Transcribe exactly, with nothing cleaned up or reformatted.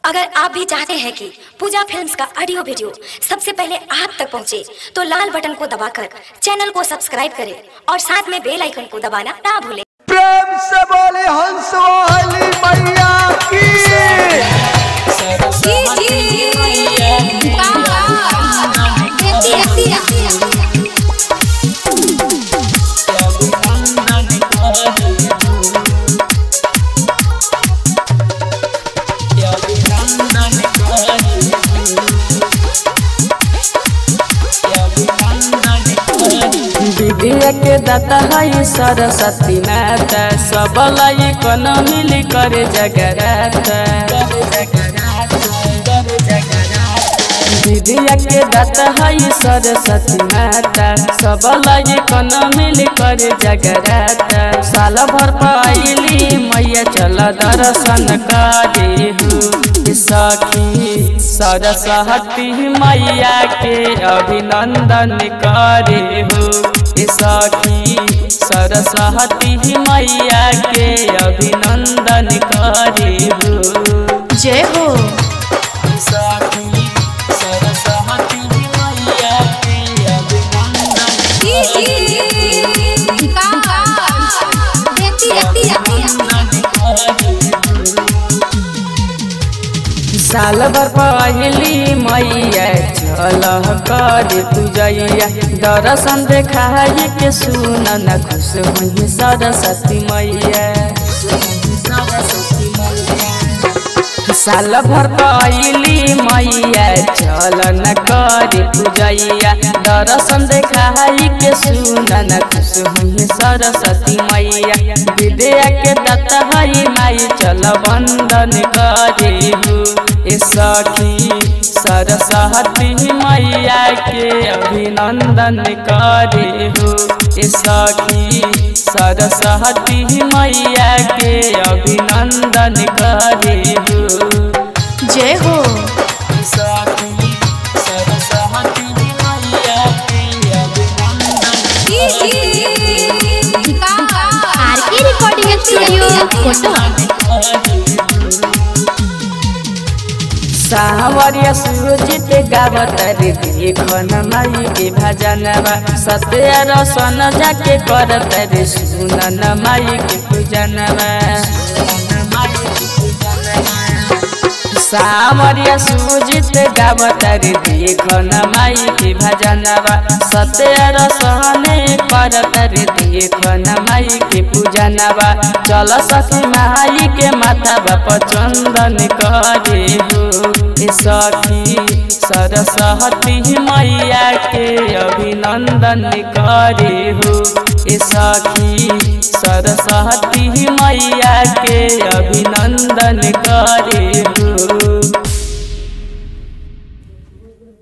अगर आप भी चाहते हैं कि पूजा फिल्म्स का ऑडियो वीडियो सबसे पहले आप तक पहुंचे, तो लाल बटन को दबाकर चैनल को सब्सक्राइब करें और साथ में बेल आइकन को दबाना ना भूलें। प्रेम से बोले हंस वाली मैया की। विद्या के दाता है सरस्वती माता, सब लाई कन मिली करे जगराता। विद्या के दाता है सरस्वती माता, सब लाई कन मिली करे जगराता। साल भर पाइली मैया चल दर्शन करे हो सखी, सरस्वती मैया के अभिनंदन करे हो सखी, सरस्वती मैया के अभिनंदन करे हो। जय हो सखी, सरस्वती मैया के अभिनंदन साल भर पहली मैया चल कर तू जइया, दर्शन देखाई के सुन न खुश हुई सरस्वती मैया। साल भर पहली मैया चल न कर तू जइया, दर्शन देखाई के सुन न खुश हुई सरस्वती मैया। विद्या के दाता है माई चल वंदन करे हो सखी, सरस्वती मैया के अभिनंदन करे हो सखी, सरस्वती मैया के अभिनंदन करे हो। जय हो सखी, सरस्वती मैया के अभिनंदन आरके रिकॉर्डिंग स्टूडियो कोटवा। सावरिया सुजित गावत रे देखन माई के भजनवा, सत्य रसन जाके करत रे सुनन माई के पूजनवा। सावरिया सुजित गावत रे देखन माई के भजनवा, सत्य रसन करत रे देखन माई के पूजनवा। चल सखी माई के माथा बाप चंदन करे हो सखी, सरस्वती मैया के अभिनंदन करे हो सखी, सरस्वती मैया के अभिनंदन करे हो।